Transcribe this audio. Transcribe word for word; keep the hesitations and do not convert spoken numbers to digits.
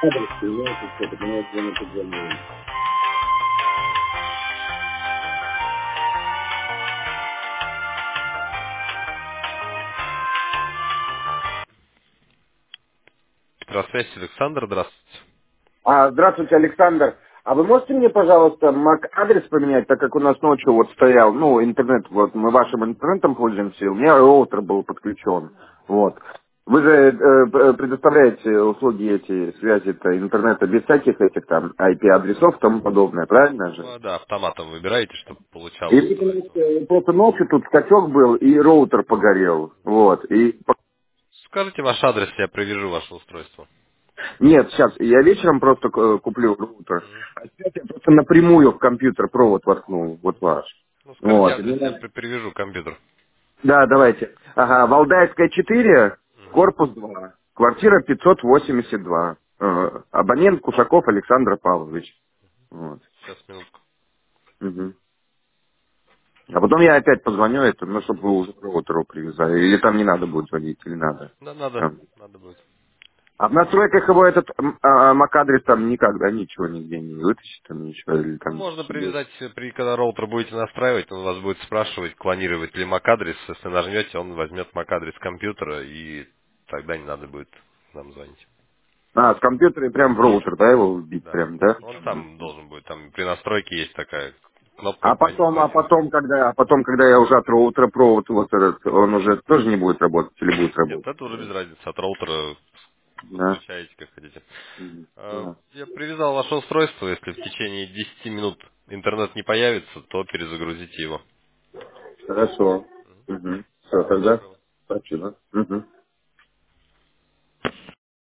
Адрес, понимаете, что, потому что я не позвонил. Здравствуйте, Александр, здравствуйте. А, здравствуйте, Александр. А вы можете мне, пожалуйста, мак-адрес поменять, так как у нас ночью вот стоял, ну, интернет, вот, мы вашим интернетом пользуемся, и у меня роутер был подключен, вот. Вы же э, п- предоставляете услуги эти, связи-то интернета без всяких этих там ай пи-адресов и тому подобное, правильно же? Ну, да, автоматом выбираете, чтобы получал И вот у нас, устройство. э, просто ночью тут скачок был, и роутер погорел, вот, и Скажите ваш адрес, я привяжу ваше устройство. нет, сейчас, я вечером просто э, куплю роутер. Мгм. А сейчас я просто напрямую в компьютер провод воткнул, вот ваш. Ну, скажите Вот. и адрес, мне я надо- при- привяжу компьютер. Да, давайте. Ага, Валдаевская четыре, Мгм. корпус два, квартира пятьсот восемьдесят два. Э, Абонент Кушаков Александр Павлович. Вот. Сейчас, минутку. Мгм. А потом я опять позвоню это, ну, чтобы вы уже роутеру привязали. Или там не надо будет звонить, или надо. Да, надо, Там. надо будет. А в настройках его этот м, а, MAC-адрес там никогда ничего нигде не вытащит, там ничего, или Ну, там можно себе. привязать, э, при, когда роутер будете настраивать, он вас будет спрашивать, клонировать ли MAC-адрес. Если нажмете, он возьмет MAC-адрес компьютера, и тогда не надо будет нам звонить. А, с компьютера прям в роутер, да, его вбить Да. прям, да? Он сам должен будет. Там при настройке есть такая кнопка А по ней потом, а клонировать. потом, когда, а потом, когда я уже от роутера провод, вот этот, он уже тоже не будет работать или будет Нет, работать? это уже без разницы. От роутера Да. подключаете, как хотите. Мгм. А, Да. Я привязал ваше устройство. Если в течение десяти минут интернет не появится, то перезагрузите его. Хорошо. Угу. Все, Всего тогда доброго. спасибо. Мгм.